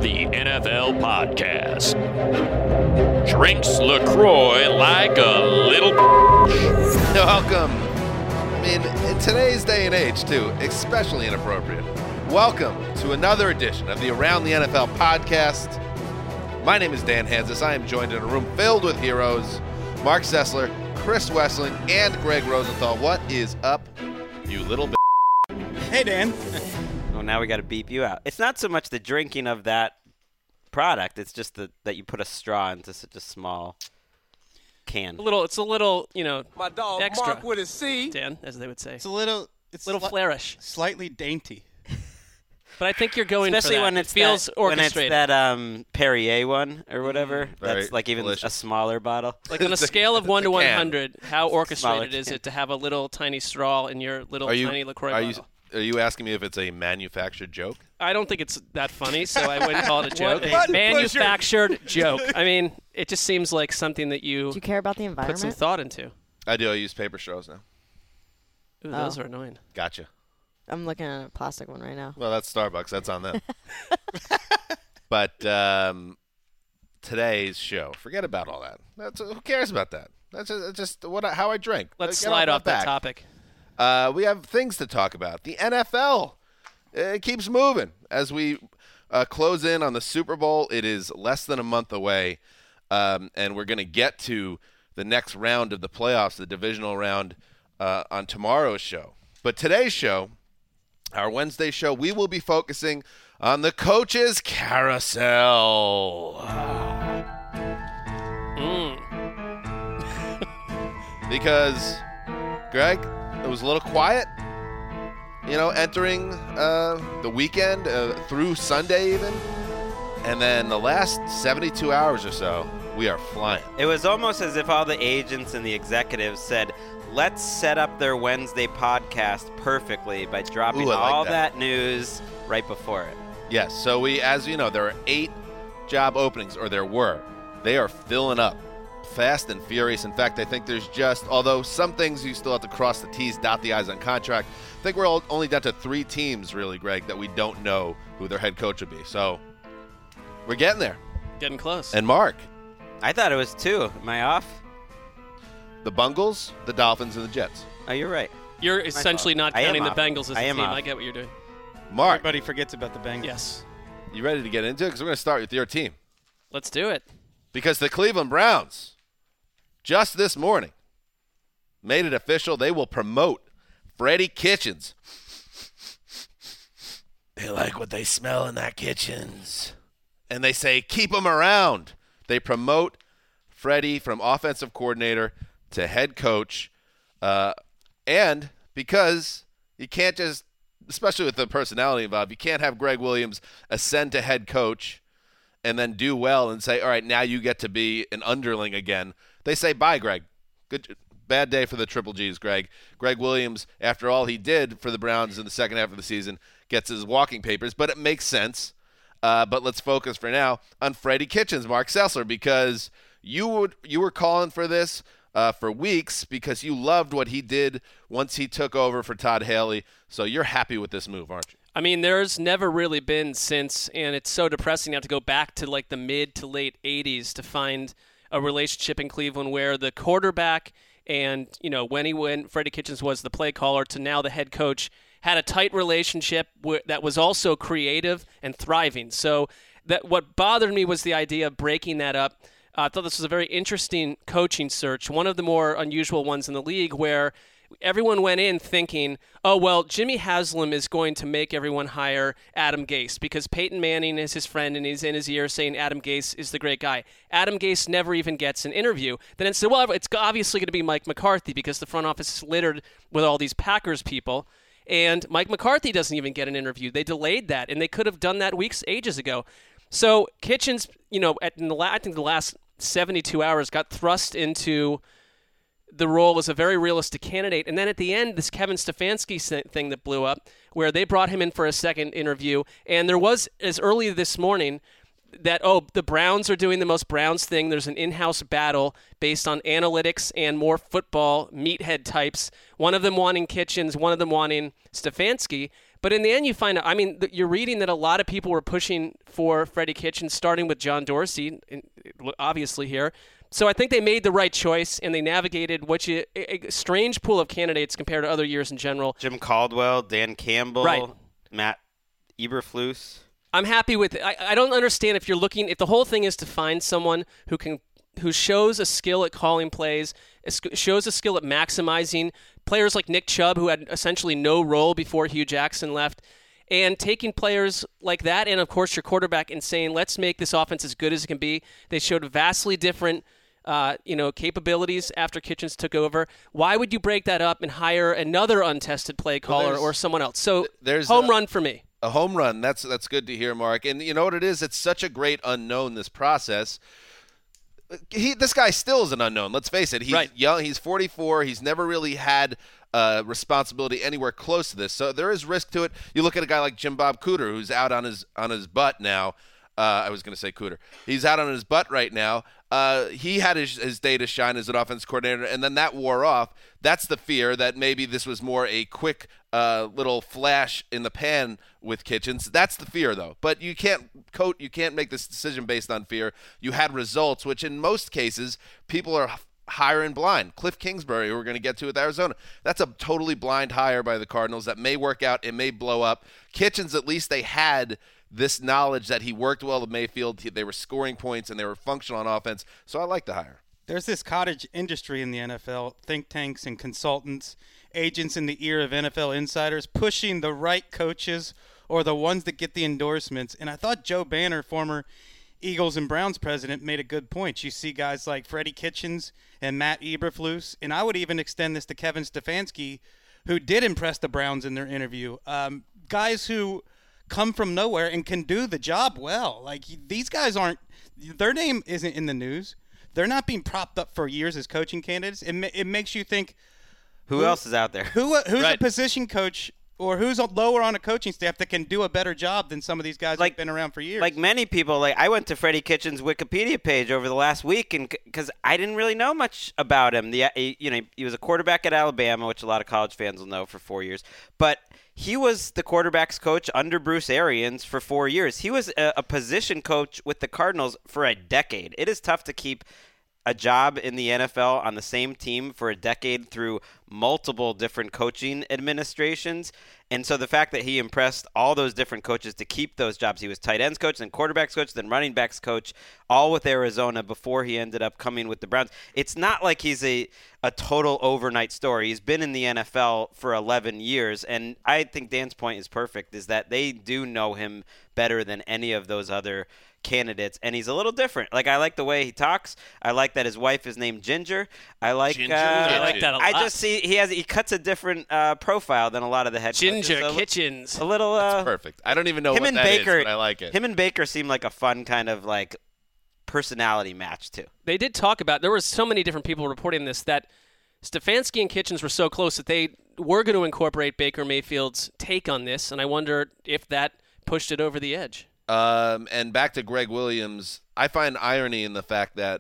the NFL podcast. Drinks LaCroix like a little Welcome. I mean, in today's day and age, too, especially inappropriate. Welcome to another edition of the Around the NFL podcast. My name is Dan Hansis. I am joined in a room filled with heroes. Mark Sessler, Chris Wessling, and Greg Rosenthal. What is up, you little Hey, Dan. Oh, now we got to beep you out. It's not so much the drinking of that product. It's just that you put a straw into such a small can. It's a little, My dog extra. Mark with a C. Dan, as they would say. It's a little flourish. Slightly dainty. But I think you're going Especially for that. when It feels orchestrated. When it's that Perrier one or whatever. That's like even delicious. a smaller bottle. Like on a scale of 1 to 100, how orchestrated Smaller is can. it to have a little tiny straw in your little tiny LaCroix bottle? Are you asking me if it's a manufactured joke? I don't think it's that funny, so I wouldn't call it a joke. What? Manufactured joke. I mean, it just seems like something that Do you you care about the put some environment? thought into. I do. I use paper straws now. Ooh, those are annoying. Gotcha. I'm looking at a plastic one right now. Well, that's Starbucks. That's on them. But today's show, forget about all that. Who cares about that? That's just how I drink. Let's Get slide my off that back. topic. We have things to talk about. The NFL keeps moving as we close in on the Super Bowl. It is less than a month away, and we're going to get to the next round of the playoffs, the divisional round, on tomorrow's show. But today's show, our Wednesday show, we will be focusing on the coaches carousel. Because, Greg, it was a little quiet, entering the weekend, through Sunday even. And then the last 72 hours or so, we are flying. It was almost as if all the agents and the executives said, let's set up their Wednesday podcast perfectly by dropping Ooh, I like all that. that news right before it. Yes, so as you know, there are 8 job openings, or there were. They are filling up fast and furious. In fact, I think there's although some things you still have to cross the T's, dot the I's on contract, I think we're only down to 3 teams, really, Greg, that we don't know who their head coach would be. So we're getting there. Getting close. And Mark, I thought it was 2. Am I off? the Bungles, the Dolphins, and the Jets. Oh, you're right. You're essentially not I am counting the off. Bengals as a I am team. off. I get what you're doing. Mark, Everybody forgets about the Bengals. Yes. you ready to get into it? Because we're going to start with your team. Let's do it. Because the Cleveland Browns, just this morning, made it official. They will promote Freddie Kitchens. They like what they smell in that Kitchens. And they say, keep him around. They promote Freddie from offensive coordinator to head coach. And because you can't just, especially with the personality involved, you can't have Greg Williams ascend to head coach and then do well and say, all right, now you get to be an underling again. They say, bye, Greg. Bad day for the Triple Gs, Greg. Greg Williams, after all he did for the Browns in the second half of the season, gets his walking papers, but it makes sense. But let's focus for now on Freddie Kitchens, Mark Sessler, because you were calling for this for weeks because you loved what he did once he took over for Todd Haley. So you're happy with this move, aren't you? I mean, there's never really been since, and it's so depressing to have to go back to like the mid to late 80s to find a relationship in Cleveland where the quarterback and, when Freddie Kitchens was the play caller to now the head coach had a tight relationship that was also creative and thriving. So that what bothered me was the idea of breaking that up. I thought this was a very interesting coaching search, one of the more unusual ones in the league where everyone went in thinking, oh, well, Jimmy Haslam is going to make everyone hire Adam Gase because Peyton Manning is his friend and he's in his ear saying Adam Gase is the great guy. Adam Gase never even gets an interview. Then it said, well, it's obviously going to be Mike McCarthy because the front office is littered with all these Packers people. And Mike McCarthy doesn't even get an interview. They delayed that, and they could have done that ages ago. So Kitchens, I think the last 72 hours got thrust into the role as a very realistic candidate. And then at the end, this Kevin Stefanski thing that blew up, where they brought him in for a second interview. And there was, as early this morning, that, the Browns are doing the most Browns thing. There's an in-house battle based on analytics and more football meathead types. One of them wanting Kitchens, one of them wanting Stefanski. But in the end, you find out, I mean, you're reading that a lot of people were pushing for Freddie Kitchens, starting with John Dorsey, obviously here. So I think they made the right choice, and they navigated a strange pool of candidates compared to other years in general. Jim Caldwell, Dan Campbell, Right. Matt Eberflus. I'm happy with it. I don't understand if the whole thing is to find someone who shows a skill at calling plays, shows a skill at maximizing players like Nick Chubb, who had essentially no role before Hugh Jackson left, and taking players like that and, of course, your quarterback and saying, let's make this offense as good as it can be. They showed vastly different capabilities after Kitchens took over. Why would you break that up and hire another untested play caller or someone else? So there's home run for me. A home run. That's good to hear, Mark. And you know what it is? It's such a great unknown, this process. This guy still is an unknown. Let's face it. He's young. He's 44. He's never really had responsibility anywhere close to this. So there is risk to it. You look at a guy like Jim Bob Cooter, who's out on his butt now. I was going to say Cooter. He's out on his butt right now. He had his day to shine as an offense coordinator, and then that wore off. That's the fear that maybe this was more a quick little flash in the pan with Kitchens. That's the fear, though. But you can't make this decision based on fear. You had results, which in most cases people are hiring blind. Cliff Kingsbury, who we're going to get to with Arizona, that's a totally blind hire by the Cardinals that may work out. It may blow up. Kitchens, at least they had this knowledge that he worked well with Mayfield. They were scoring points and they were functional on offense. So I like the hire. There's this cottage industry in the NFL, think tanks and consultants, agents in the ear of NFL insiders, pushing the right coaches or the ones that get the endorsements. And I thought Joe Banner, former Eagles and Browns president, made a good point. You see guys like Freddie Kitchens and Matt Eberflus, and I would even extend this to Kevin Stefanski, who did impress the Browns in their interview. Guys who come from nowhere and can do the job well. Like, these guys their name isn't in the news. They're not being propped up for years as coaching candidates. It makes you think, who else is out there? Who's Right. a position coach or who's lower on a coaching staff that can do a better job than some of these guys who've been around for years? Like many people, I went to Freddie Kitchens' Wikipedia page over the last week, and because I didn't really know much about him. He was a quarterback at Alabama, which a lot of college fans will know, for 4 years. But he was the quarterback's coach under Bruce Arians for 4 years. He was a position coach with the Cardinals for a decade. It is tough to keep a job in the NFL on the same team for a decade through multiple different coaching administrations. And so the fact that he impressed all those different coaches to keep those jobs, he was tight ends coach, then quarterbacks coach, then running backs coach, all with Arizona before he ended up coming with the Browns. It's not like he's a total overnight story. He's been in the NFL for 11 years. And I think Dan's point is perfect, is that they do know him better than any of those other candidates, and he's a little different. I like the way he talks. I like that his wife is named Ginger. I like Ginger I like that a lot. I just see he cuts a different profile than a lot of the head coaches. Ginger Kitchens. A little Perfect. I don't even know him what and that Baker, is, but I like it. Him and Baker seem like a fun kind of personality match too. They did talk about, there were so many different people reporting this, that Stefanski and Kitchens were so close that they were going to incorporate Baker Mayfield's take on this, and I wonder if that pushed it over the edge. And back to Greg Williams, I find irony in the fact that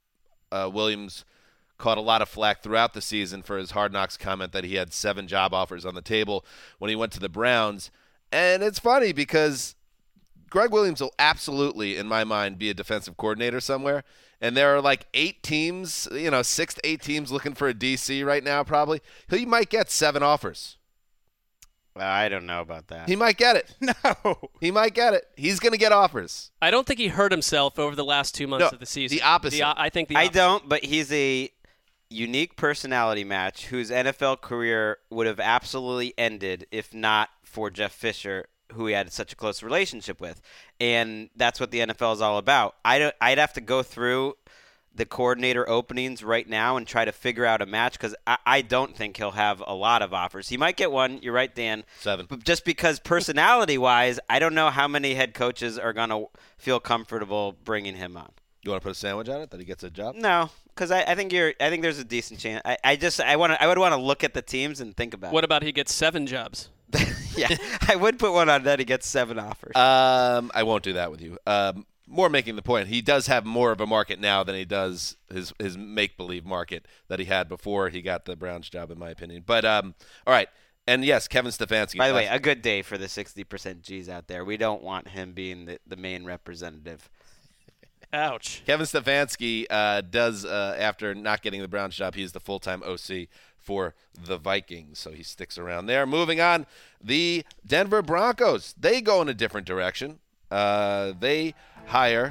Williams caught a lot of flack throughout the season for his Hard Knocks comment that he had 7 job offers on the table when he went to the Browns. And it's funny because Greg Williams will absolutely, in my mind, be a defensive coordinator somewhere. And there are 8 teams, 6 to 8 teams looking for a DC right now probably. He might get 7 offers. Well, I don't know about that. He might get it. No. He might get it. He's going to get offers. I don't think he hurt himself over the last 2 months of the season. The opposite. I think the I opposite. don't, but he's a unique personality match whose NFL career would have absolutely ended if not for Jeff Fisher, who he had such a close relationship with. And that's what the NFL is all about. I'd have to go through the coordinator openings right now and try to figure out a match, because I don't think he'll have a lot of offers. He might get one. You're right, Dan. 7. But just because personality-wise, I don't know how many head coaches are going to feel comfortable bringing him on. You want to put a sandwich on it that he gets a job? No, because I think there's a decent chance. I would want to look at the teams and think about What about he gets 7 jobs? it. Yeah, I would put one on that. He gets 7 offers. I won't do that with you. More making the point, he does have more of a market now than he does his make-believe market that he had before he got the Browns job, in my opinion. But all right, And yes, Kevin Stefanski. By the way, a good day for the 60% G's out there. We don't want him being the main representative. Ouch. Kevin Stefanski does, after not getting the Browns job, he's the full-time OC for the Vikings, so he sticks around there. Moving on, the Denver Broncos, they go in a different direction. They hire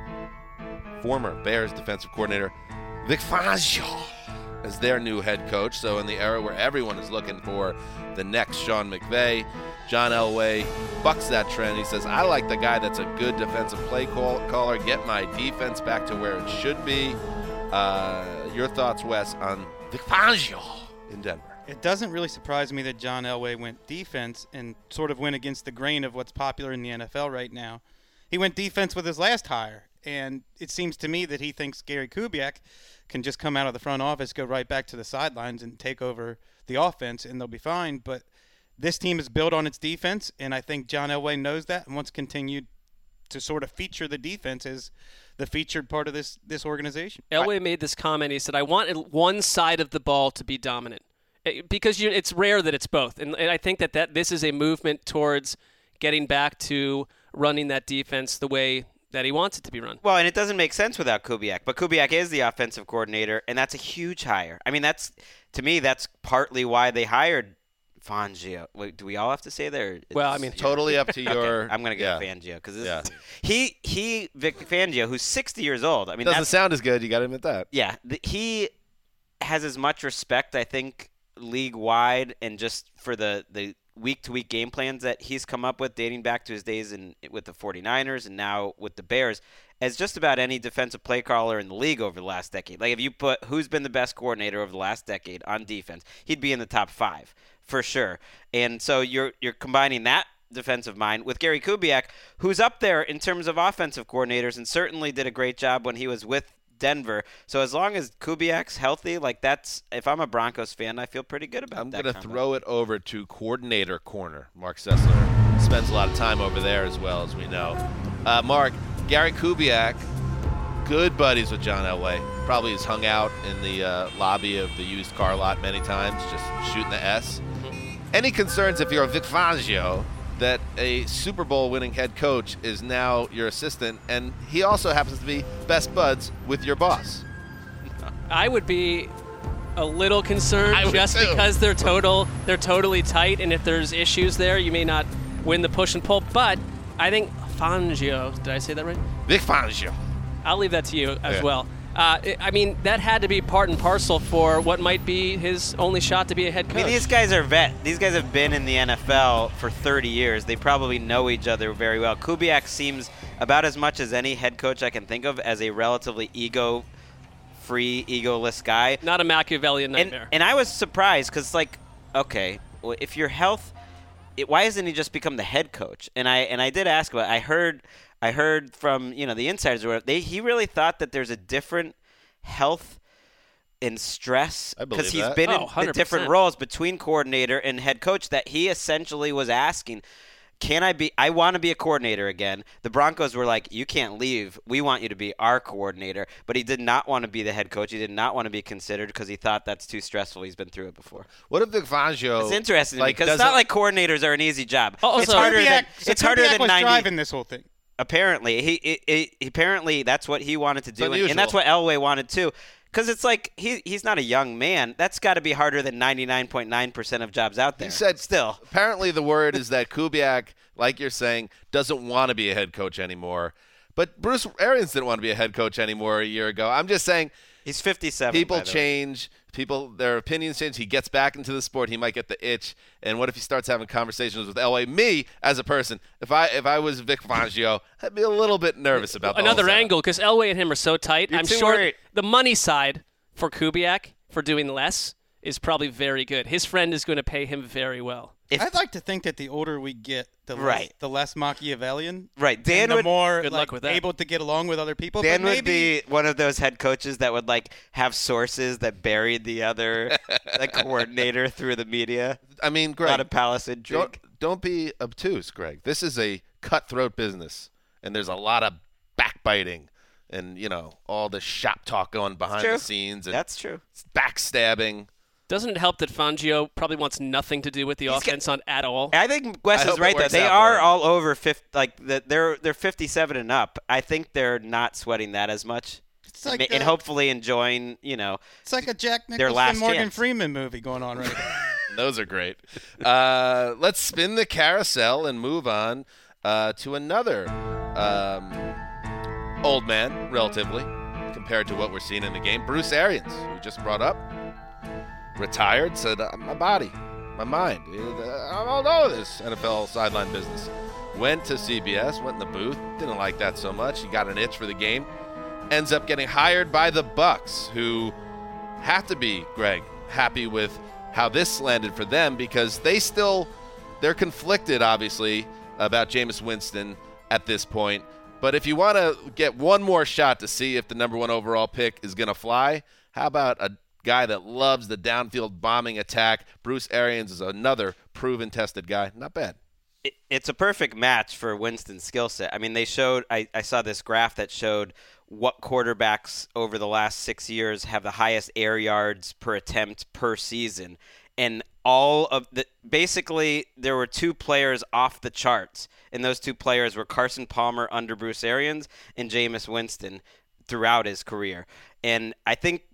former Bears defensive coordinator Vic Fangio as their new head coach. So in the era where everyone is looking for the next Sean McVay, John Elway bucks that trend. He says, I like the guy that's a good defensive play caller, get my defense back to where it should be. Your thoughts, Wes, on Vic Fangio in Denver? It doesn't really surprise me that John Elway went defense and sort of went against the grain of what's popular in the NFL right now. He went defense with his last hire, and it seems to me that he thinks Gary Kubiak can just come out of the front office, go right back to the sidelines, and take over the offense, and they'll be fine. But this team is built on its defense, and I think John Elway knows that and wants to continue to sort of feature the defense as the featured part of this organization. Elway made this comment. He said, I want one side of the ball to be dominant. Because it's rare that it's both. And I think that this is a movement towards getting back to running that defense the way that he wants it to be run. Well, and it doesn't make sense without Kubiak. But Kubiak is the offensive coordinator, and that's a huge hire. I mean, to me, that's partly why they hired Fangio. Wait, do we all have to say there? Well, I mean, totally up to your. Okay, I'm going to go Fangio because Vic Fangio, who's 60 years old. I mean, doesn't sound as good. You got to admit that. Yeah, he has as much respect, I think, league-wide, and just for the week-to-week game plans that he's come up with, dating back to his days with the 49ers and now with the Bears, as just about any defensive play caller in the league over the last decade. Like, if you put who's been the best coordinator over the last decade on defense, he'd be in the top 5 for sure. And so you're combining that defensive mind with Gary Kubiak, who's up there in terms of offensive coordinators and certainly did a great job when he was with Denver. So as long as Kubiak's healthy, if I'm a Broncos fan, I feel pretty good about that. I'm going to throw it over to coordinator corner. Mark Sessler spends a lot of time over there as well, as we know. Mark, Gary Kubiak, good buddies with John Elway. Probably has hung out in the lobby of the used car lot many times, just shooting the S. Any concerns if you're a Vic Fangio that a Super Bowl winning head coach is now your assistant, and he also happens to be best buds with your boss? I would be a little concerned just because they're totally tight, and if there's issues there, you may not win the push and pull. But I think Fangio, did I say that right? Vic Fangio. I'll leave that to you as well. I mean, that had to be part and parcel for what might be his only shot to be a head coach. I mean, these guys are vet. These guys have been in the NFL for 30 years. They probably know each other very well. Kubiak seems about as much as any head coach I can think of as a relatively ego-free, egoless guy. Not a Machiavellian nightmare. And I was surprised because, okay, well, if your health, why hasn't he just become the head coach? And I did ask about it. I heard from the insiders where he really thought that there's a different health and stress because he's been in the different roles between coordinator and head coach that he essentially was asking, I want to be a coordinator again. The Broncos were like, you can't leave. We want you to be our coordinator. But he did not want to be the head coach. He did not want to be considered because he thought that's too stressful. He's been through it before. What if Vic Fangio? It's interesting because it's not like coordinators are an easy job. It's harder than 90. Driving this whole thing. Apparently, that's what he wanted to do, and that's what Elway wanted too. Because it's like he's not a young man. That's got to be harder than 99.9% of jobs out there. He said still. Apparently, the word is that Kubiak, like you're saying, doesn't want to be a head coach anymore. But Bruce Arians didn't want to be a head coach anymore a year ago. I'm just saying. He's 57. People change. Their opinions change. He gets back into the sport. He might get the itch. And what if he starts having conversations with Elway? Me, as a person, if I was Vic Fangio, I'd be a little bit nervous about another angle because Elway and him are so tight. I'm sure the money side for Kubiak for doing less is probably very good. His friend is going to pay him very well. I'd like to think that the older we get, the less Machiavellian. Right. Dan and the would more good luck with that. able to get along with other people. Dan would be one of those head coaches that would have sources that buried the other coordinator through the media. I mean, Greg, a lot of palace intrigue. Don't be obtuse, Greg. This is a cutthroat business, and there's a lot of backbiting and all the shop talk going behind the scenes. And that's true. Backstabbing. Doesn't it help that Fangio probably wants nothing to do with the offense at all? I think Wes is right though. They are all over 50, they're 57 and up. I think they're not sweating that as much. It's like and hopefully enjoying, it's like a Jack their last Nicholson, Morgan chance. Freeman movie going on right now. Those are great. Let's spin the carousel and move on to another old man, relatively, compared to what we're seeing in the game. Bruce Arians, who just brought up, retired, said, my body, my mind, I don't know this NFL sideline business. Went to CBS, went in the booth, didn't like that so much. He got an itch for the game. Ends up getting hired by the Bucs, who have to be, Greg, happy with how this landed for them because they're conflicted, obviously, about Jameis Winston at this point. But if you want to get one more shot to see if the number 1 overall pick is going to fly, how about a guy that loves the downfield bombing attack? Bruce Arians is another proven, tested guy. Not bad. It's a perfect match for Winston's skill set. I mean, they showed I saw this graph that showed what quarterbacks over the last 6 years have the highest air yards per attempt per season. And basically there were 2 players off the charts. And those 2 players were Carson Palmer under Bruce Arians and Jameis Winston throughout his career. And I think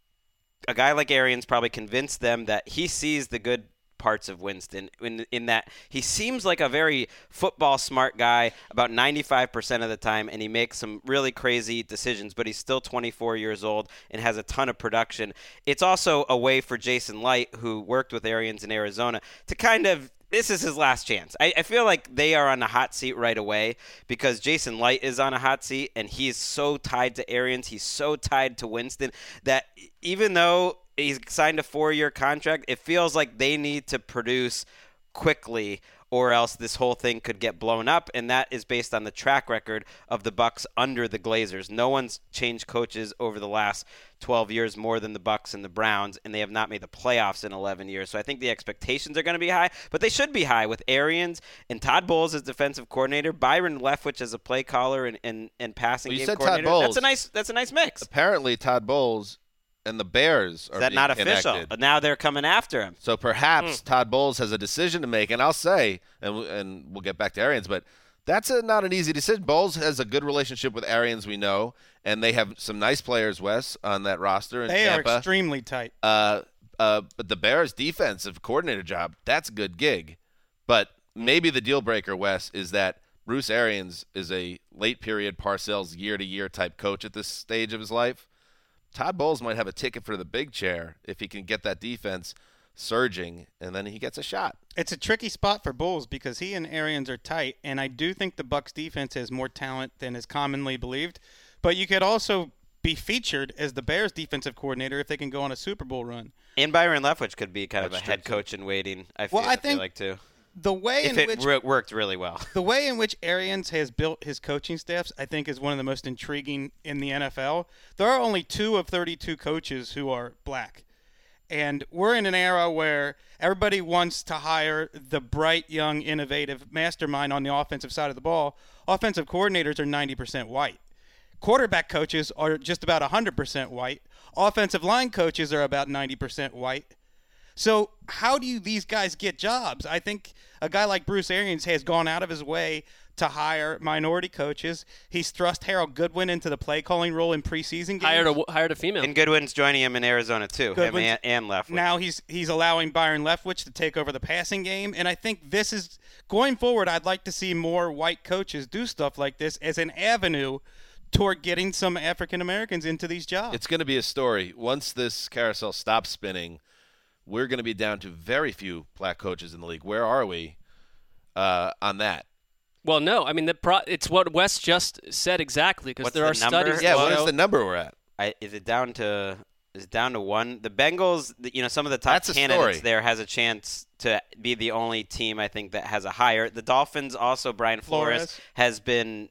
a guy like Arians probably convinced them that he sees the good parts of Winston in that he seems like a very football smart guy about 95% of the time, and he makes some really crazy decisions, but he's still 24 years old and has a ton of production. It's also a way for Jason Light, who worked with Arians in Arizona, to kind of this is his last chance. I feel like they are on the hot seat right away because Jason Light is on a hot seat, and he's so tied to Arians. He's so tied to Winston that even though he's signed a 4-year contract, it feels like they need to produce quickly or else this whole thing could get blown up, and that is based on the track record of the Bucs under the Glazers. No one's changed coaches over the last 12 years more than the Bucs and the Browns, and they have not made the playoffs in 11 years. So I think the expectations are going to be high, but they should be high with Arians and Todd Bowles as defensive coordinator, Byron Leftwich as a play caller and passing game coordinator. Todd Bowles. That's a nice mix. Apparently, Todd Bowles and the Bears are that not official? connected. But now they're coming after him. So perhaps Todd Bowles has a decision to make, and I'll say, and we'll get back to Arians, but that's not an easy decision. Bowles has a good relationship with Arians, we know, and they have some nice players, Wes, on that roster in Tampa. They are extremely tight. But the Bears' defensive coordinator job, that's a good gig. But maybe the deal breaker, Wes, is that Bruce Arians is a late period Parcells year-to-year type coach at this stage of his life. Todd Bowles might have a ticket for the big chair if he can get that defense surging, and then he gets a shot. It's a tricky spot for Bowles because he and Arians are tight, and I do think the Bucs defense has more talent than is commonly believed. But you could also be featured as the Bears defensive coordinator if they can go on a Super Bowl run. And Byron Leftwich could be kind of a head coach in waiting. I feel like too. The way if it worked really well. The way in which Arians has built his coaching staffs, I think, is one of the most intriguing in the NFL. There are only 2 of 32 coaches who are black. And we're in an era where everybody wants to hire the bright, young, innovative mastermind on the offensive side of the ball. Offensive coordinators are 90% white. Quarterback coaches are just about 100% white. Offensive line coaches are about 90% white. So how do these guys get jobs? I think a guy like Bruce Arians has gone out of his way to hire minority coaches. He's thrust Harold Goodwin into the play calling role in preseason games. Hired a female. And Goodwin's joining him in Arizona too. Him and Leftwich. Now he's allowing Byron Leftwich to take over the passing game, and I think this is going forward. I'd like to see more white coaches do stuff like this as an avenue toward getting some African Americans into these jobs. It's going to be a story. Once this carousel stops spinning, we're going to be down to very few black coaches in the league. Where are we on that? Well, no. I mean, it's what Wes just said exactly because there are studies. Yeah, what is the number we're at? Is it down to 1? The Bengals, some of the top candidates there has a chance to be the only team, I think, that has a higher. The Dolphins also, Brian Flores has been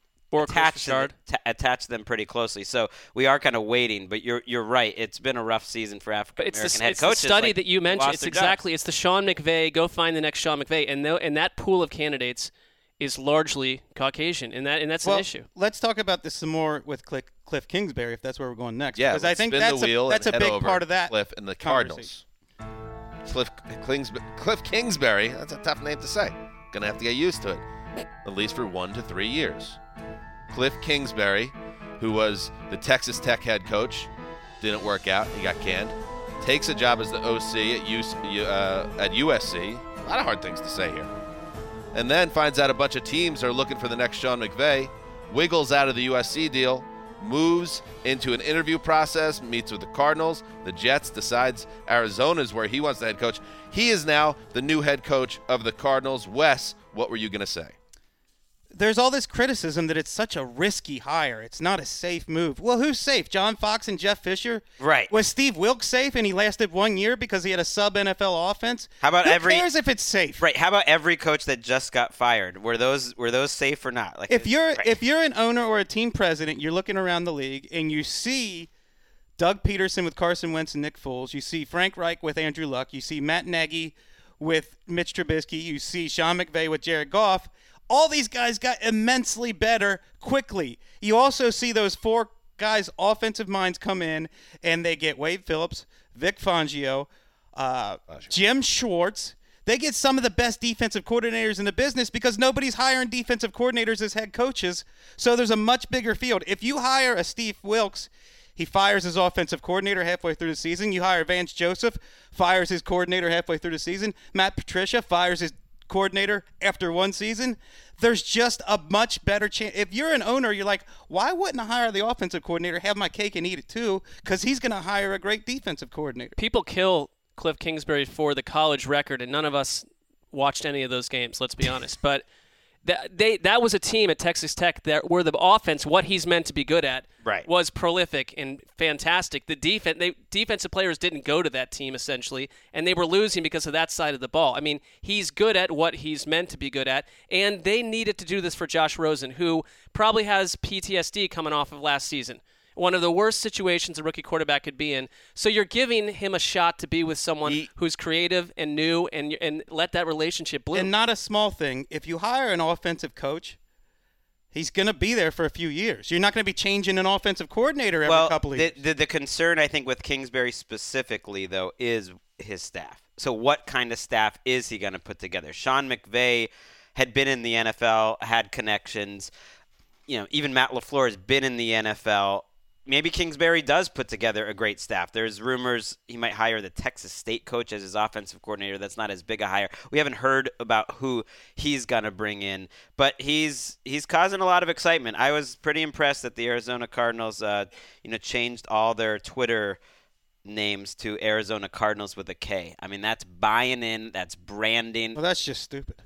attached them pretty closely. So we are kind of waiting, but you're right. It's been a rough season for African American head coaches. It's the study that you mentioned. It's the Sean McVay. Go find the next Sean McVay, and that pool of candidates is largely Caucasian, and that's an issue. Let's talk about this some more with Cliff Kingsbury, if that's where we're going next. Yeah, because I think that's a big part of that. Cliff and the Cardinals. Cliff Kingsbury. That's a tough name to say. Gonna have to get used to it, at least for 1 to 3 years. Cliff Kingsbury, who was the Texas Tech head coach, didn't work out. He got canned. Takes a job as the OC at USC. A lot of hard things to say here. And then finds out a bunch of teams are looking for the next Sean McVay. Wiggles out of the USC deal. Moves into an interview process, meets with the Cardinals, the Jets, decides Arizona is where he wants the head coach. He is now the new head coach of the Cardinals. Wes, what were you going to say? There's all this criticism that it's such a risky hire. It's not a safe move. Well, who's safe? John Fox and Jeff Fisher? Right. Was Steve Wilkes safe and he lasted 1 year because he had a sub-NFL offense? How about Who cares if it's safe? Right. How about every coach that just got fired? Were those safe or not? Like If you're an owner or a team president, you're looking around the league and you see Doug Peterson with Carson Wentz and Nick Foles. You see Frank Reich with Andrew Luck. You see Matt Nagy with Mitch Trubisky. You see Sean McVay with Jared Goff. All these guys got immensely better quickly. You also see those 4 guys' offensive minds come in, and they get Wade Phillips, Vic Fangio, Jim Schwartz. They get some of the best defensive coordinators in the business because nobody's hiring defensive coordinators as head coaches, so there's a much bigger field. If you hire a Steve Wilkes, he fires his offensive coordinator halfway through the season. You hire Vance Joseph, fires his coordinator halfway through the season. Matt Patricia fires his coordinator after 1 season. There's just a much better chance. If you're an owner, you're like, why wouldn't I hire the offensive coordinator, have my cake and eat it too? Because he's going to hire a great defensive coordinator. People kill Cliff Kingsbury for the college record, and none of us watched any of those games, let's be honest. But that was a team at Texas Tech where the offense, what he's meant to be good at, right, was prolific and fantastic. The defensive players didn't go to that team, essentially, and they were losing because of that side of the ball. I mean, he's good at what he's meant to be good at, and they needed to do this for Josh Rosen, who probably has PTSD coming off of last season. One of the worst situations a rookie quarterback could be in. So you're giving him a shot to be with someone who's creative and new and let that relationship bloom. And not a small thing. If you hire an offensive coach, he's going to be there for a few years. You're not going to be changing an offensive coordinator every couple of years. The concern, I think, with Kingsbury specifically, though, is his staff. So what kind of staff is he going to put together? Sean McVay had been in the NFL, had connections. Even Matt LaFleur has been in the NFL. Maybe Kingsbury does put together a great staff. There's rumors he might hire the Texas State coach as his offensive coordinator. That's not as big a hire. We haven't heard about who he's going to bring in, but he's causing a lot of excitement. I was pretty impressed that the Arizona Cardinals, changed all their Twitter names to Arizona Cardinals with a K. I mean, that's buying in. That's branding. Well, that's just stupid.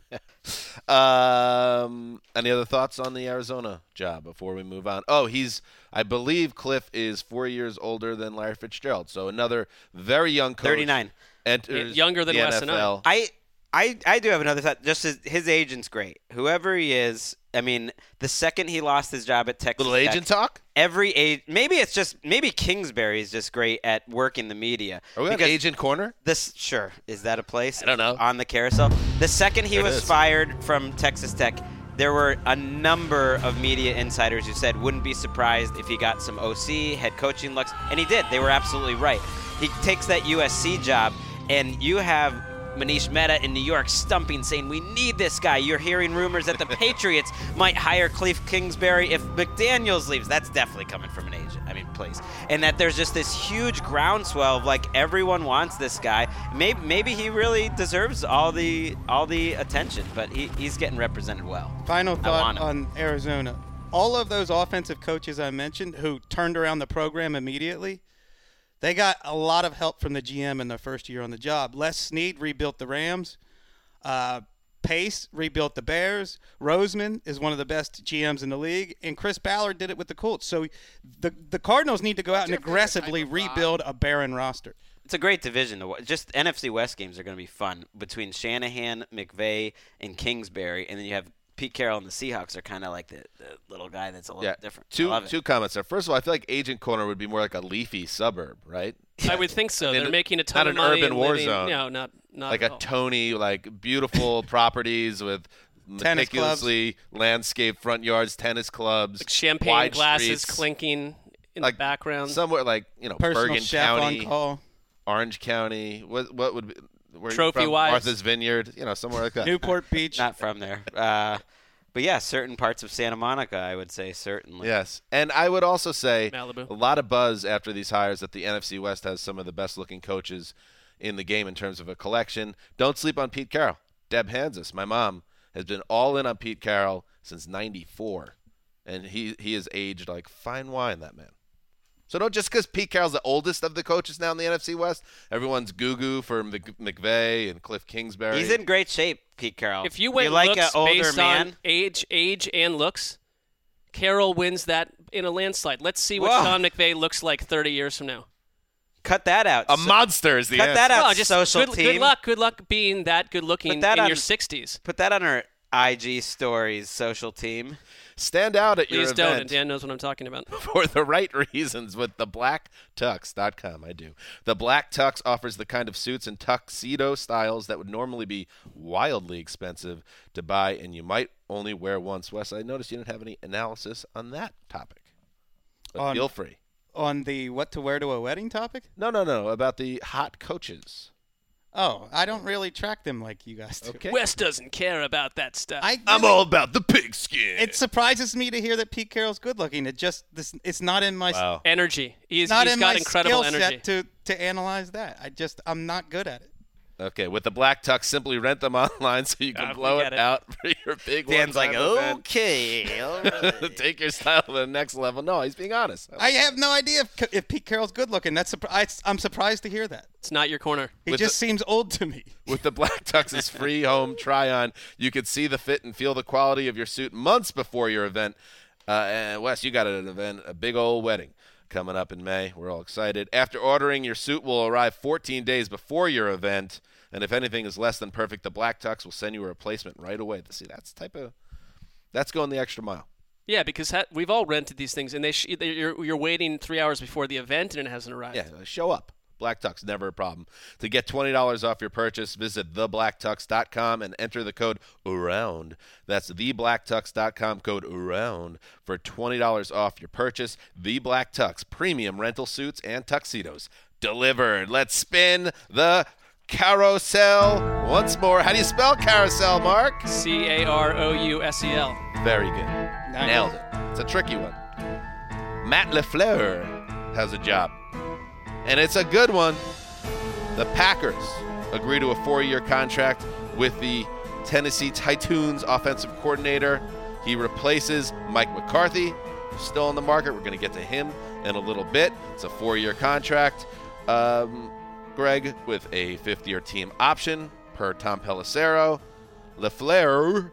Any other thoughts on the Arizona job before we move on? I believe Cliff is 4 years older than Larry Fitzgerald, so another very young coach. 39. Enters younger than the Wes and I. I do have another thought. Just his agent's great. Whoever he is, I mean, the second he lost his job at Texas Little agent talk? Maybe Kingsbury is just great at working the media. Are we on Agent Corner? Sure. Is that a place? I don't know. On the carousel? The second he was fired from Texas Tech, there were a number of media insiders who said wouldn't be surprised if he got some OC, head coaching looks, and he did. They were absolutely right. He takes that USC job, and you have Manish Mehta in New York stumping, saying, we need this guy. You're hearing rumors that the Patriots might hire Cliff Kingsbury if McDaniels leaves. That's definitely coming from an agent. I mean, please. And that there's just this huge groundswell of, everyone wants this guy. Maybe he really deserves all the attention, but he's getting represented well. Final thought on Arizona. All of those offensive coaches I mentioned who turned around the program immediately, they got a lot of help from the GM in their first year on the job. Les Snead rebuilt the Rams. Pace rebuilt the Bears. Roseman is one of the best GMs in the league. And Chris Ballard did it with the Colts. So the Cardinals need to go out and aggressively rebuild a barren roster. It's a great division. Just NFC West games are going to be fun between Shanahan, McVay, and Kingsbury. And then you have Pete Carroll and the Seahawks are kind of like the little guy that's a little different. Two comments there. First of all, I feel like Agent Corner would be more like a leafy suburb, right? I would think so. They're making a ton not of money. Not an urban war living, zone. No, not like a Tony, beautiful properties with meticulously landscaped front yards, tennis clubs, champagne wide glasses streets, clinking in the background. Somewhere Personal Bergen chef County, on call. Orange County. What would be? where you Trophy-wise. from? Martha's Vineyard, somewhere like that. Newport Beach. Not from there. But yeah, certain parts of Santa Monica, I would say, certainly. Yes. And I would also say Malibu. a lot of buzz after these hires that the NFC West has some of the best-looking coaches in the game in terms of a collection. Don't sleep on Pete Carroll. Deb Hansis, my mom, has been all in on Pete Carroll since 94. And he has aged like fine wine, that man. So don't just because Pete Carroll's the oldest of the coaches now in the NFC West, everyone's goo-goo for McVay and Cliff Kingsbury. He's in great shape, Pete Carroll. If you went like looks an older based man, on age and looks, Carroll wins that in a landslide. Let's see what Whoa. Sean McVay looks like 30 years from now. cut that out. a monster is the cut answer. that out. Well, just social team. Good luck being that good looking in that on- your 60s. Put that on our IG stories, social team. Stand out at your Please don't, and event. Dan knows what I'm talking about. For the right reasons with thebblacktux.com. I do. The Black Tux offers the kind of suits and tuxedo styles that would normally be wildly expensive to buy, and you might only wear once. Wes, I noticed you didn't have any analysis on that topic. But feel free. On the what to wear to a wedding topic? No. About the hot coaches. Oh, I don't really track them like you guys do. Okay. Wes doesn't care about that stuff. I'm all about the pigskin. It surprises me to hear that Pete Carroll's good looking. It's not in my Wow. Energy. He's not got in my incredible skill energy. set to analyze that. I'm not good at it. Okay, with the Black Tux, simply rent them online so you can we blow get it it. out for your big Dan's like, one-time event. okay. all right." Take your style to the next level. No, he's being honest. I have no idea if Pete Carroll's good looking. I'm surprised to hear that. It's not your corner. He With just seems old to me. With the Black Tux's free home try-on, you can see the fit and feel the quality of your suit months before your event. And Wes, you got an event, a big old wedding coming up in May. We're all excited. After ordering, your suit will arrive 14 days before your event. And if anything is less than perfect, the Black Tux will send you a replacement right away. See, that's going the extra mile. Yeah, because we've all rented these things, and you're waiting 3 hours before the event, and it hasn't arrived. Yeah, show up. Black Tux, never a problem. To get $20 off your purchase, visit thebblacktux.com and enter the code AROUND. That's thebblacktux.com, code AROUND, for $20 off your purchase. The Black Tux, premium rental suits and tuxedos delivered. Let's spin the carousel once more. How do you spell carousel, Mark? Carousel. Very good. Nice. Nailed it. It's a tricky one. Matt LaFleur has a job, and it's a good one. The Packers agree to a 4-year contract with the Tennessee Titans offensive coordinator. He replaces Mike McCarthy, who's still on the market. We're going to get to him in a little bit. It's a 4-year contract. Greg, with a 5th-year team option per Tom Pelissero. LaFleur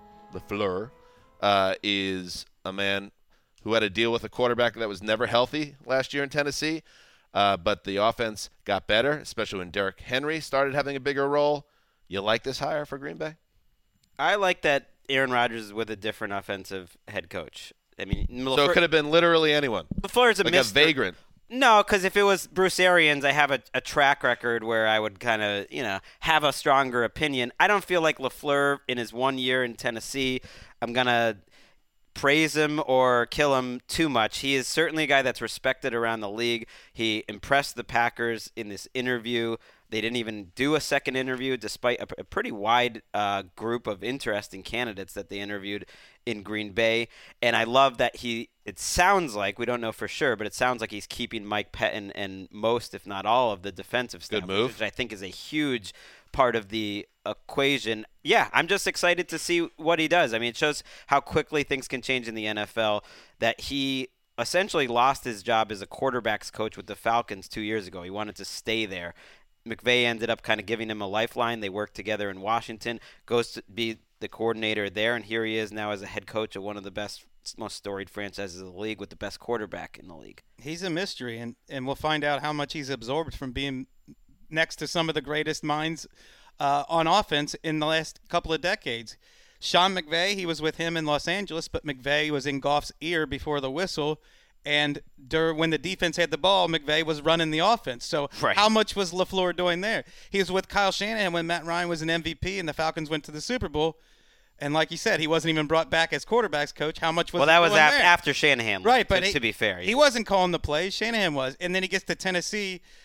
is a man who had to deal with a quarterback that was never healthy last year in Tennessee, but the offense got better, especially when Derrick Henry started having a bigger role. You like this hire for Green Bay? I like that Aaron Rodgers is with a different offensive head coach. I mean, So it could have been literally anyone, LaFleur's like a vagrant. No, because if it was Bruce Arians, I have a track record where I would kind of, have a stronger opinion. I don't feel like LaFleur in his 1 year in Tennessee, I'm going to praise him or kill him too much. He is certainly a guy that's respected around the league. He impressed the Packers in this interview. They didn't even do a second interview despite a pretty wide group of interesting candidates that they interviewed in Green Bay. And I love that it sounds like, we don't know for sure, but it sounds like he's keeping Mike Pettin and most, if not all, of the defensive staff. Good move. Which I think is a huge part of the equation. Yeah, I'm just excited to see what he does. I mean, it shows how quickly things can change in the NFL, that he essentially lost his job as a quarterback's coach with the Falcons 2 years ago. He wanted to stay there. McVay ended up kind of giving him a lifeline. They worked together in Washington, goes to be the coordinator there, and here he is now as a head coach of one of the best, most storied franchises of the league with the best quarterback in the league. He's a mystery, and we'll find out how much he's absorbed from being next to some of the greatest minds on offense in the last couple of decades. Sean McVay, he was with him in Los Angeles, but McVay was in Goff's ear before the whistle. And when the defense had the ball, McVay was running the offense. So How much was LaFleur doing there? He was with Kyle Shanahan when Matt Ryan was an MVP and the Falcons went to the Super Bowl. And like you said, he wasn't even brought back as quarterback's coach. How much was that was doing there? after Shanahan. Right, but to be fair. He wasn't calling the plays. Shanahan was. And then he gets to Tennessee.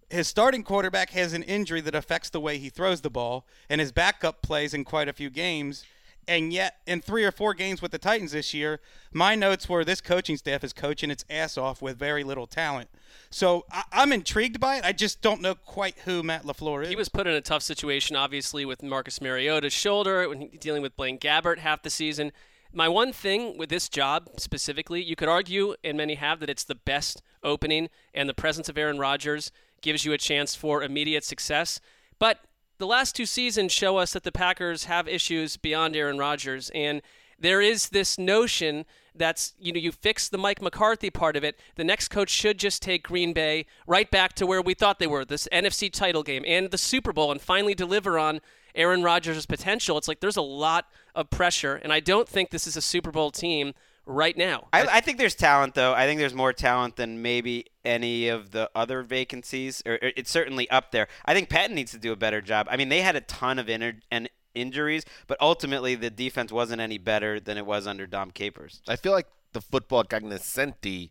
his starting quarterback has an injury that affects the way he throws the ball, and his backup plays in quite a few games. And yet, in 3 or 4 games with the Titans this year, my notes were this coaching staff is coaching its ass off with very little talent. So I'm intrigued by it. I just don't know quite who Matt LaFleur is. He was put in a tough situation, obviously, with Marcus Mariota's shoulder, when dealing with Blaine Gabbert half the season. My one thing with this job specifically, you could argue, and many have, that it's the best opening, and the presence of Aaron Rodgers gives you a chance for immediate success. But the last 2 seasons show us that the Packers have issues beyond Aaron Rodgers, and there is this notion that's, you fix the Mike McCarthy part of it. The next coach should just take Green Bay right back to where we thought they were, this NFC title game and the Super Bowl, and finally deliver on Aaron Rodgers' potential. It's like there's a lot of pressure, and I don't think this is a Super Bowl team right now. I think there's talent, though. I think there's more talent than maybe any of the other vacancies. Or it's certainly up there. I think Patton needs to do a better job. I mean, they had a ton of injuries, but ultimately the defense wasn't any better than it was under Dom Capers. I feel like the football cognoscenti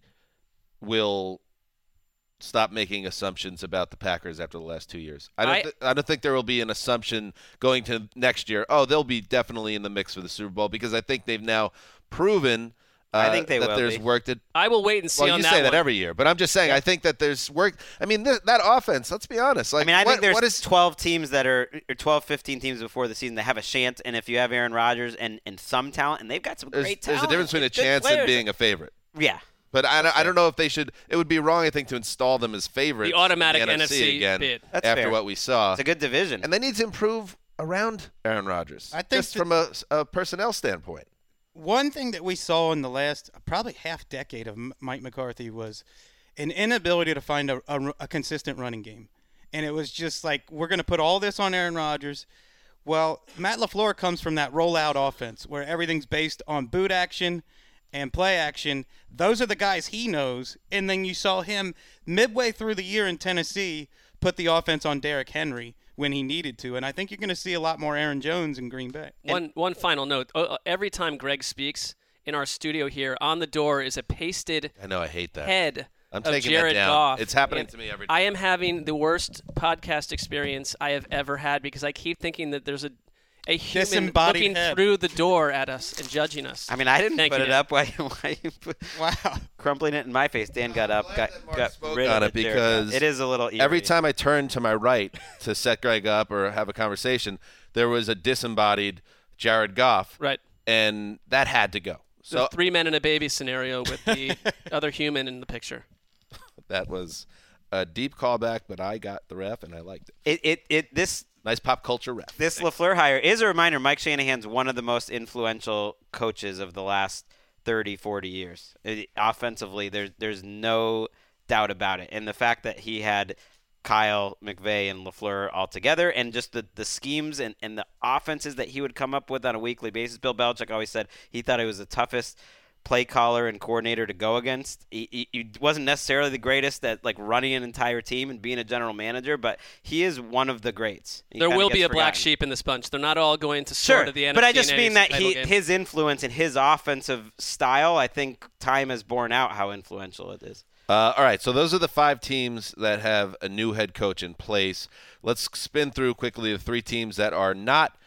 will stop making assumptions about the Packers after the last 2 years. I don't think there will be an assumption going to next year. Oh, they'll be definitely in the mix for the Super Bowl, because I think they've now proven I think they that will there's be. work that. I will wait and see on you that say that one. every year, but I'm just saying I think that there's work. I mean, that offense. Let's be honest. Like, I think there's what is 12 teams that are, or 12, 15 teams before the season that have a chance, and if you have Aaron Rodgers and some talent, and they've got some great talent. There's a difference between a Good chance and players. being a favorite. Yeah. But I don't know if they should. It would be wrong, I think, to install them as favorites. The automatic in the NFC again bid. That's after fair. what we saw. It's a good division. And they need to improve around Aaron Rodgers. I think just from a personnel standpoint. One thing that we saw in the last probably half decade of Mike McCarthy was an inability to find a consistent running game. And it was just like, we're going to put all this on Aaron Rodgers. Well, Matt LaFleur comes from that rollout offense where everything's based on boot action and play action. Those are the guys he knows. And then you saw him midway through the year in Tennessee put the offense on Derrick Henry when he needed to. And I think you're going to see a lot more Aaron Jones in Green Bay. One final note. Every time Greg speaks in our studio here, on the door is a pasted I know, I hate that. head I'm of taking Jared that down. Goff. It's happening And to me every I day. am having the worst podcast experience I have ever had, because I keep thinking that there's a human Disembodied looking head. through the door at us and judging us. I mean, I didn't Thank put you, it Dan. up. Why you put Wow. crumpling it in my face? Dan got up, glad got that Mark got spoke rid on of it, Jared because Goff. It is a little eerie. Every time I turned to my right to set Greg up or have a conversation, there was a disembodied Jared Goff. Right. And that had to go. So So 3 men and a baby scenario with the other human in the picture. that was a deep callback, but I got the ref and I liked it. This Nice pop culture ref. This LaFleur hire is a reminder. Mike Shanahan's one of the most influential coaches of the last 30, 40 years. Offensively, there's no doubt about it. And the fact that he had Kyle, McVay, and LaFleur all together, and just the schemes and the offenses that he would come up with on a weekly basis. Bill Belichick always said he thought he was the toughest play caller and coordinator to go against. He wasn't necessarily the greatest at like running an entire team and being a general manager, but he is one of the greats. He There kinda will be gets a black forgotten. sheep in this bunch. They're not all going to soar Sure, to the NFC but I just and mean AFC that title game. his influence and his offensive style, I think time has borne out how influential it is. All right, so those are the 5 teams that have a new head coach in place. Let's spin through quickly the 3 teams that are not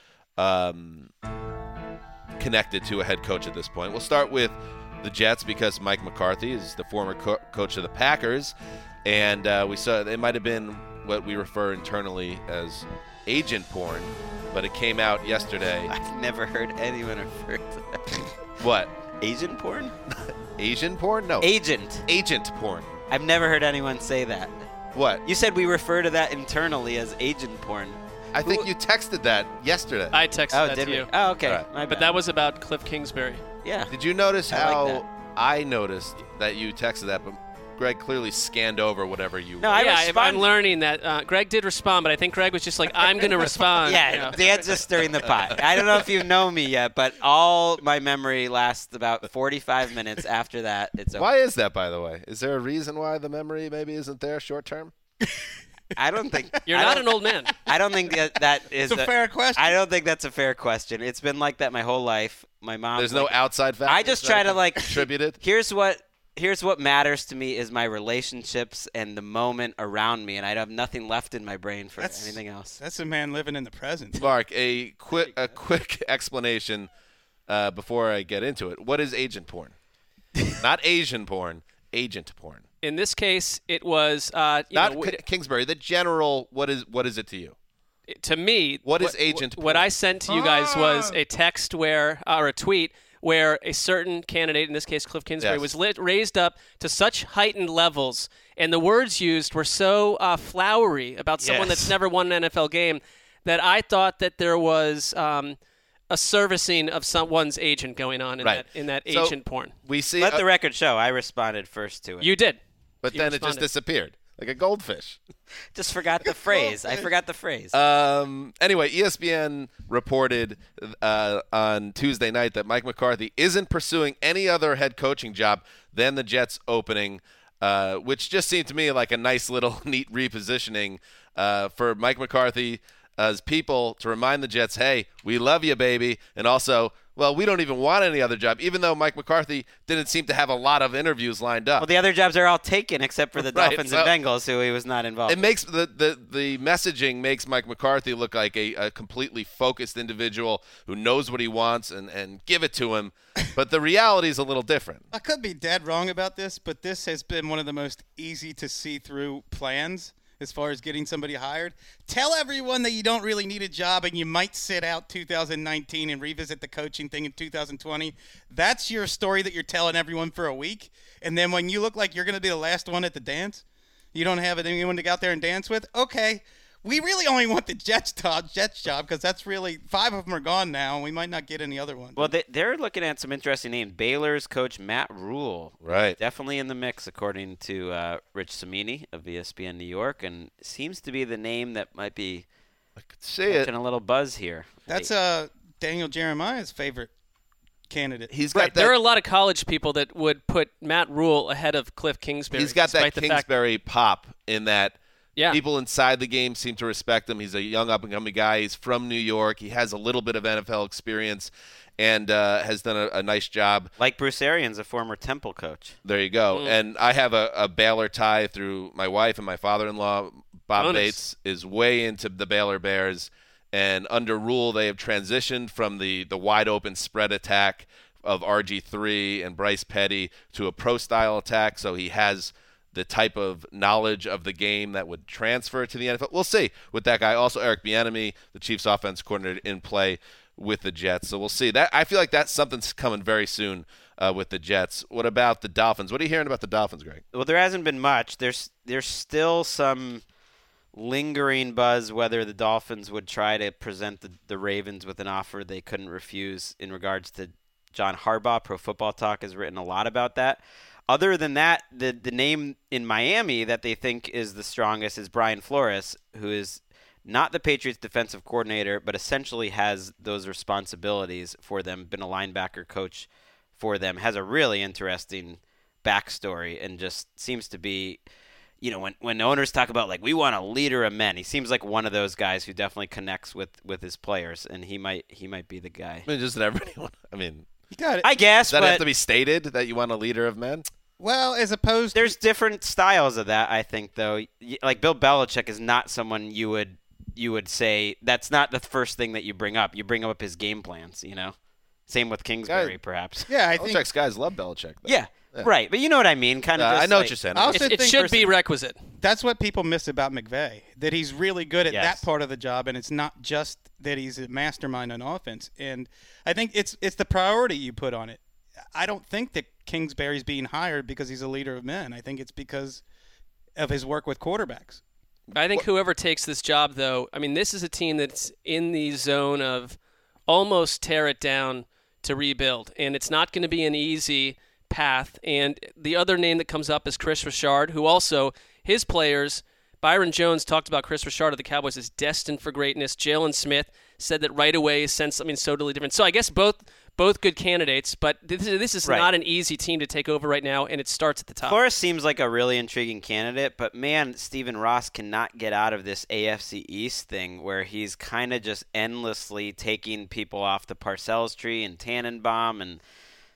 connected to a head coach at this point. We'll start with the Jets, because Mike McCarthy is the former coach of the Packers, and we saw it might have been what we refer internally as agent porn, but it came out yesterday. I've never heard anyone refer to that. What? Asian porn? Asian porn? No. Agent. Agent porn. I've never heard anyone say that. What? You said we refer to that internally as agent porn. I think you texted that yesterday. I texted Oh, that did to we? you. Oh, okay. All right. My But bad. that was about Cliff Kingsbury. yeah. Did you notice I like how that. I noticed that you texted that, but Greg clearly scanned over whatever you No, I I'm respond. learning that Greg did respond, but I think Greg was just like, I'm going to respond. Yeah, Dan's just stirring the pot. I don't know if you know me yet, but all my memory lasts about 45 minutes. After that, it's over. Why is that, by the way? Is there a reason why the memory maybe isn't there short term? I don't think You're I not don't- an old man. I don't think that is It's a fair question. I don't think that's a fair question. It's been like that my whole life. My mom. There's no outside factor. I just try to like contributed. Here's what Here's what matters to me is my relationships and the moment around me, and I have nothing left in my brain for anything else. That's a man living in the present. Mark, a quick explanation before I get into it. What is agent porn? Not Asian porn, agent porn. In this case, it was Kingsbury. The general. What is it to you? To me, what is agent porn? What I sent to you guys was a text or a tweet where a certain candidate, in this case Cliff Kingsbury, was raised up to such heightened levels, and the words used were so flowery about someone that's never won an NFL game that I thought that there was a servicing of someone's agent going on in that agent porn. We see. Let the record show. I responded first to it. You did. But then it just disappeared, like a goldfish. Just forgot the phrase. I forgot the phrase. Anyway, ESPN reported on Tuesday night that Mike McCarthy isn't pursuing any other head coaching job than the Jets opening, which just seemed to me like a nice little neat repositioning for Mike McCarthy as people to remind the Jets, hey, we love you, baby, and also, well, we don't even want any other job, even though Mike McCarthy didn't seem to have a lot of interviews lined up. Well, the other jobs are all taken except for the Dolphins and Bengals, who he was not involved. It makes the messaging makes Mike McCarthy look like a completely focused individual who knows what he wants and give it to him. But the reality is a little different. I could be dead wrong about this, but this has been one of the most easy to see through plans as far as getting somebody hired. Tell everyone that you don't really need a job and you might sit out 2019 and revisit the coaching thing in 2020. That's your story that you're telling everyone for a week. And then when you look like you're going to be the last one at the dance, you don't have anyone to go out there and dance with? Okay, we really only want the Jets job because that's really 5 of them are gone now, and we might not get any other ones. Well, they're looking at some interesting names. Baylor's coach Matt Rule, right, definitely in the mix according to Rich Cimini of ESPN New York, and seems to be the name that might be catching a little buzz here. That's Daniel Jeremiah's favorite candidate. He's got there are a lot of college people that would put Matt Rule ahead of Cliff Kingsbury. He's got that Kingsbury pop in that. Yeah. People inside the game seem to respect him. He's a young up-and-coming guy. He's from New York. He has a little bit of NFL experience and has done a nice job. Like Bruce Arians, a former Temple coach. There you go. And I have a Baylor tie through my wife and my father-in-law. Bob Bates is way into the Baylor Bears. And under Rule, they have transitioned from the wide-open spread attack of RG3 and Bryce Petty to a pro-style attack. So he has the type of knowledge of the game that would transfer to the NFL. We'll see with that guy. Also, Eric Bieniemy, the Chiefs' offense coordinator, in play with the Jets. So we'll see. I feel like that's something's coming very soon with the Jets. What about the Dolphins? What are you hearing about the Dolphins, Greg? Well, there hasn't been much. There's still some lingering buzz whether the Dolphins would try to present the Ravens with an offer they couldn't refuse in regards to John Harbaugh. Pro Football Talk has written a lot about that. Other than that, the name in Miami that they think is the strongest is Brian Flores, who is not the Patriots defensive coordinator, but essentially has those responsibilities for them, been a linebacker coach for them, has a really interesting backstory, and just seems to be, when owners talk about, like, we want a leader of men, he seems like one of those guys who definitely connects with his players, and he might be the guy. I mean, just everyone. I mean, you got it. I guess. Does that have to be stated that you want a leader of men? Well, as opposed there's different styles of that, I think, though. Like Bill Belichick is not someone you would say that's not the first thing that you bring up. You bring up his game plans, Same with Kingsbury, perhaps. Yeah, I think Belichick's guys love Belichick. Though. Yeah, right. But you know what I mean. Kind of. I know what you're saying. It should be requisite. That's what people miss about McVay, that he's really good at that part of the job, and it's not just that he's a mastermind on offense. And I think it's the priority you put on it. I don't think that Kingsbury's being hired because he's a leader of men. I think it's because of his work with quarterbacks. I think whoever takes this job, though, I mean, this is a team that's in the zone of almost tear it down to rebuild, and it's not going to be an easy path. And the other name that comes up is Chris Richard, who also, his players, Byron Jones talked about Chris Richard of the Cowboys as destined for greatness. Jalen Smith said that right away sensed something so totally different. So I guess both good candidates, but this is not an easy team to take over right now, and it starts at the top. Flores seems like a really intriguing candidate, but man, Stephen Ross cannot get out of this AFC East thing where he's kind of just endlessly taking people off the Parcells tree and Tannenbaum, and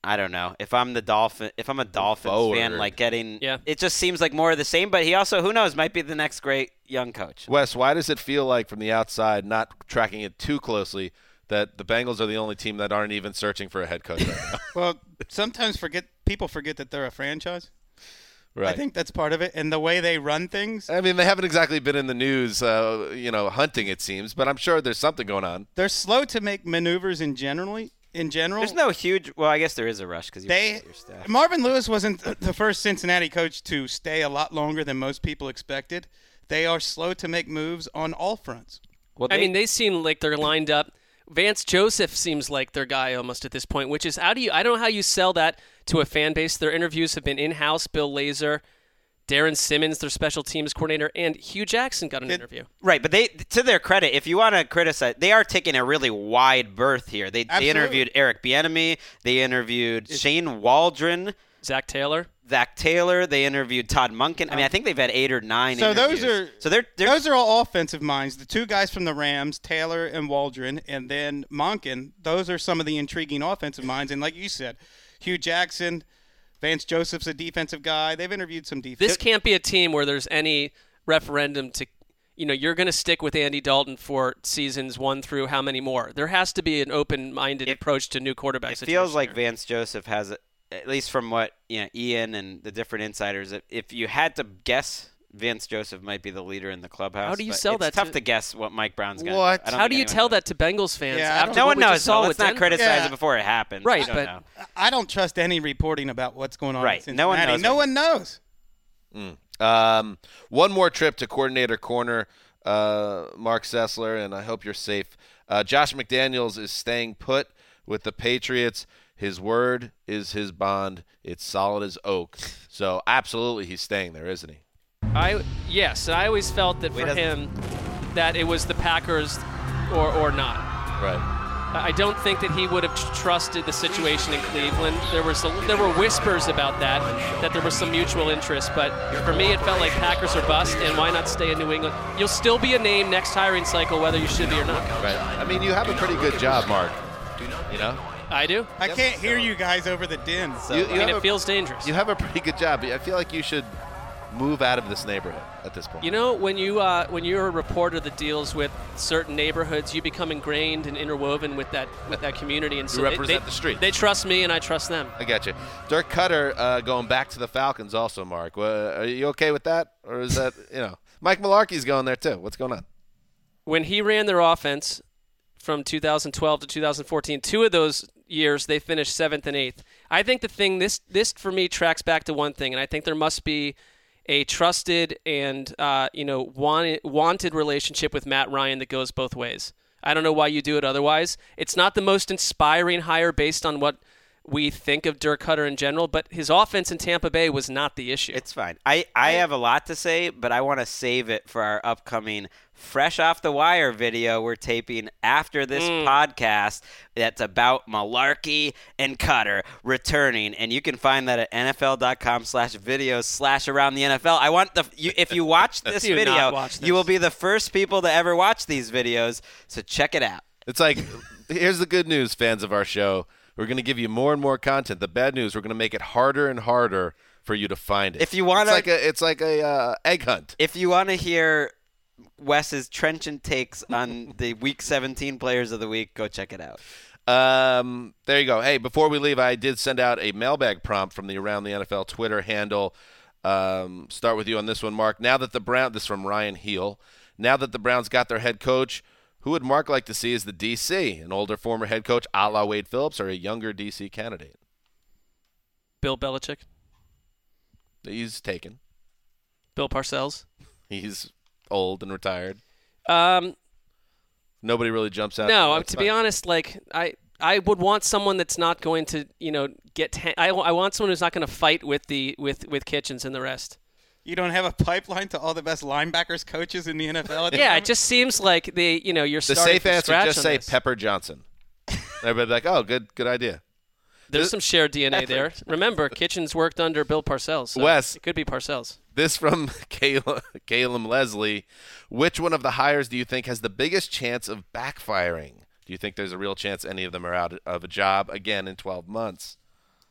I don't know. If I'm a Dolphins fan, like getting, it just seems like more of the same. But he also, who knows, might be the next great young coach. Wes, why does it feel like from the outside, not tracking it too closely, that the Bengals are the only team that aren't even searching for a head coach right now? Well, sometimes people forget that they're a franchise. Right. I think that's part of it, and the way they run things. I mean, they haven't exactly been in the news, hunting, it seems, but I'm sure there's something going on. They're slow to make maneuvers in general. There's no huge – well, I guess there is a rush because your staff. Marvin Lewis wasn't the first Cincinnati coach to stay a lot longer than most people expected. They are slow to make moves on all fronts. Well, they seem like they're lined up. Vance Joseph seems like their guy almost at this point, which is I don't know how you sell that to a fan base. Their interviews have been in-house. Bill Lazor, Darren Simmons, their special teams coordinator, and Hugh Jackson got an interview. Right, but they, to their credit, if you want to criticize, they are taking a really wide berth here. They interviewed Eric Bieniemy. They interviewed Shane Waldron. Zach Taylor. They interviewed Todd Monken. I mean, I think they've had 8 or 9 interviews. Those are all offensive minds. The two guys from the Rams, Taylor and Waldron, and then Monken, those are some of the intriguing offensive minds. And like you said, Hugh Jackson, Vance Joseph's a defensive guy. They've interviewed some defense. This can't be a team where there's any referendum to, you're going to stick with Andy Dalton for seasons 1 through how many more. There has to be an open-minded approach to new quarterbacks. It feels like Vance Joseph has at least from what Ian and the different insiders, if you had to guess, Vance Joseph might be the leader in the clubhouse. How do you sell that? It's tough to guess what Mike Brown's going to do. How do you tell that to Bengals fans? No one knows. So let's not criticize it before it happens. Right, but I don't trust any reporting about what's going on. Right, in Cincinnati. No one knows. One more trip to coordinator corner, Mark Sessler, and I hope you're safe. Josh McDaniels is staying put with the Patriots. His word is his bond. It's solid as oak. So, absolutely, he's staying there, isn't he? Yes. I always felt that for him that it was the Packers or not. Right. I don't think that he would have trusted the situation in Cleveland. There were whispers about that there was some mutual interest. But for me, it felt like Packers or bust, and why not stay in New England? You'll still be a name next hiring cycle, whether you should be or not. Right. I mean, you have a pretty good job, Mark. I do. I can't hear you guys over the din. So. It feels dangerous. You have a pretty good job. I feel like you should move out of this neighborhood at this point. When you're a reporter that deals with certain neighborhoods, you become ingrained and interwoven with that community, and so you represent the street. They trust me, and I trust them. I got you. Dirk Cutter going back to the Falcons, also, Mark. Are you okay with that, or is that Mike Mularkey's going there too? What's going on? When he ran their offense from 2012 to 2014, 2 of those years they finished 7th and 8th. I think the thing this for me tracks back to one thing, and I think there must be a trusted and wanted relationship with Matt Ryan that goes both ways. I don't know why you do it otherwise. It's not the most inspiring hire based on what we think of Dirk Cutter in general, but his offense in Tampa Bay was not the issue. It's fine. I have a lot to say, but I want to save it for our upcoming Fresh Off the Wire video we're taping after this podcast that's about Mularkey and Cutter returning, and you can find that at NFL.com/videos/around the NFL. I want if you watch this video, you will be the first people to ever watch these videos, so check it out. It's like, here's the good news, fans of our show. We're going to give you more and more content. The bad news, we're going to make it harder and harder for you to find it. If you want it's like a egg hunt. If you want to hear Wes's trenchant takes on the Week 17 Players of the Week, go check it out. There you go. Hey, before we leave, I did send out a mailbag prompt from the Around the NFL Twitter handle. Start with you on this one, Mark. This is from Ryan Heel. Now that the Browns got their head coach, who would Mark like to see as the DC? An older former head coach a la Wade Phillips, or a younger DC candidate? Bill Belichick. He's taken. Bill Parcells. He's old and retired. Nobody really jumps out. No, to be honest, I would want someone that's not going to, I want someone who's not going to fight with Kitchens and the rest. You don't have a pipeline to all the best linebackers coaches in the NFL? It just seems like you're starting the safe from answer. scratch Just on say this. Pepper Johnson. Everybody's like, oh, good idea. There's some shared DNA there. Remember, Kitchens worked under Bill Parcells. So Wes, it could be Parcells. This from Caleb Leslie. Which one of the hires do you think has the biggest chance of backfiring? Do you think there's a real chance any of them are out of a job again in 12 months?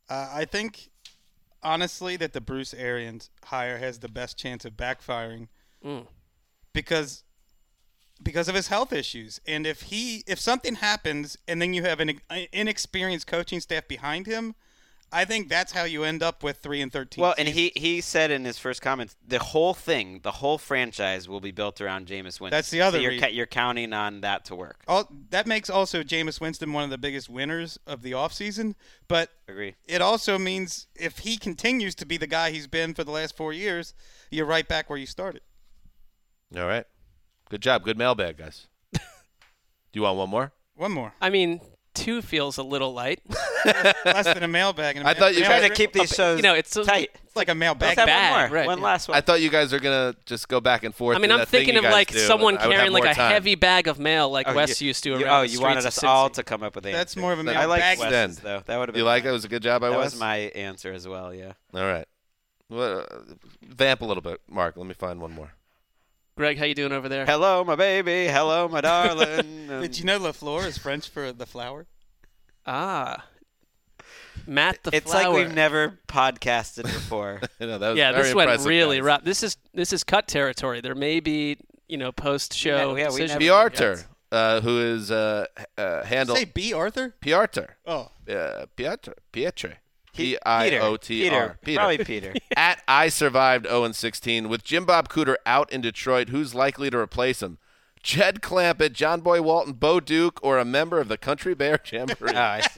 I think, honestly, that the Bruce Arians hire has the best chance of backfiring because of his health issues. And if something happens and then you have an inexperienced coaching staff behind him, I think that's how you end up with 3-13. Well, and he said in his first comments, the whole franchise will be built around Jameis Winston. That's the other so reason. you're counting on that to work. That makes also Jameis Winston one of the biggest winners of the offseason. But Agree. it also means if he continues to be the guy he's been for the last 4 years, you're right back where you started. All right. Good job. Good mailbag, guys. Do you want one more? One more. I mean, 2 feels a little light. Less than a mailbag. I thought you Trying guys to keep these shows it's tight. It's like a mailbag. Let's have bag, one more. right, One yeah. last one. I thought you guys are going to just go back and forth. I mean, do I'm that thing thinking you of guys like do, someone and I would have carrying like more a time. heavy bag of mail like Wes used to around the you wanted streets us of all Cincy. to come up with an That's answer. more of a I mailbag. like Wes's, Extend. though. That would have been You like that? It was a good job by That Wes? was my answer as well, yeah. All right. Well, vamp a little bit. Mark, let me find one more. Greg, how you doing over there? Hello, my baby. Hello, my darling. Did you know LaFleur is French for the flower? Ah. Matt the It's Flower. like we've never podcasted before. No, that was Yeah, very this went impressive, really guys. rough. This is cut territory. There may be, post-show Yeah, we decisions. P. Arthur, who is handle Say B. Arthur? P. Arthur. Oh. Pietre. Peter. P-I-O-T-R. Peter. Probably Peter. At I survived 0-16 with Jim Bob Cooter out in Detroit. Who's likely to replace him? Jed Clampett, John Boy Walton, Bo Duke, or a member of the Country Bear Jamboree? Oh, I see.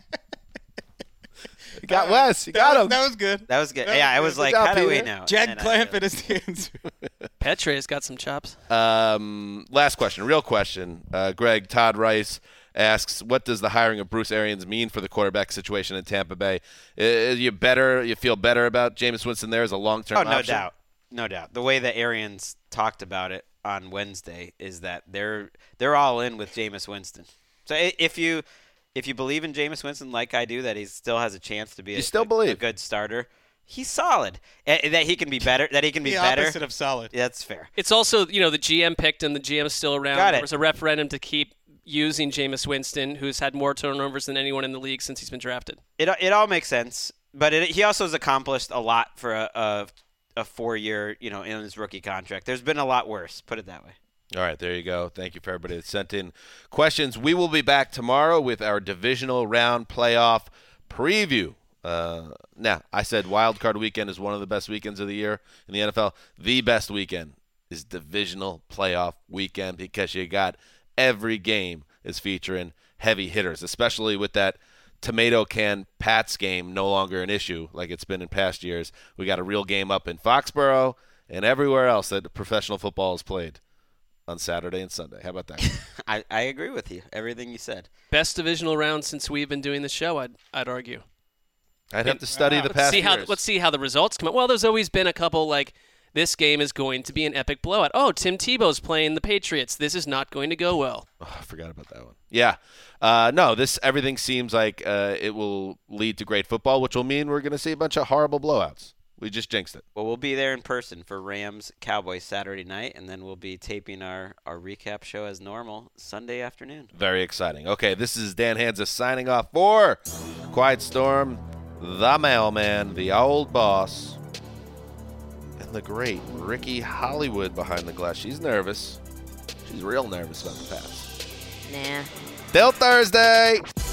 You got Wes. You got him. That was good. That was good. That Yeah, I was was like, good. Good job, how do we Peter. know? Jed And I- Clampett is the answer. Petre's got some chops. Last question, real question. Greg, Todd Rice asks, what does the hiring of Bruce Arians mean for the quarterback situation in Tampa Bay? You feel better about Jameis Winston there as a long-term Oh, no option? doubt. No doubt. The way that Arians talked about it on Wednesday is that they're all in with Jameis Winston. So if you believe in Jameis Winston like I do, that he still has a chance to be a good starter, he's solid. That he can be better. That he can be The better. opposite of solid. That's fair. It's also, the GM picked him. The GM is still around. Got it. There was a referendum to keep using Jameis Winston, who's had more turnovers than anyone in the league since he's been drafted. It all makes sense, but he also has accomplished a lot for a 4-year, in his rookie contract. There's been a lot worse. Put it that way. All right, there you go. Thank you for everybody that sent in questions. We will be back tomorrow with our divisional round playoff preview. Now, I said Wild Card Weekend is one of the best weekends of the year in the NFL. The best weekend is divisional playoff weekend because you got every game is featuring heavy hitters, especially with that tomato can Pats game no longer an issue like it's been in past years. We got a real game up in Foxborough and everywhere else that professional football is played on Saturday and Sunday. How about that? I agree with you. Everything you said. Best divisional round since we've been doing the show, I'd argue. I'd have to study the past years. Let's see how the results come out. Well, there's always been a couple like this game is going to be an epic blowout. Oh, Tim Tebow's playing the Patriots. This is not going to go well. Oh, I forgot about that one. Yeah. No, everything seems like it will lead to great football, which will mean we're going to see a bunch of horrible blowouts. We just jinxed it. Well, we'll be there in person for Rams-Cowboys Saturday night, and then we'll be taping our recap show as normal Sunday afternoon. Very exciting. Okay, this is Dan Hansa signing off for Quiet Storm, the mailman, the old boss, and the great Ricky Hollywood behind the glass. She's nervous. She's real nervous about the Pats. Nah. Till Thursday.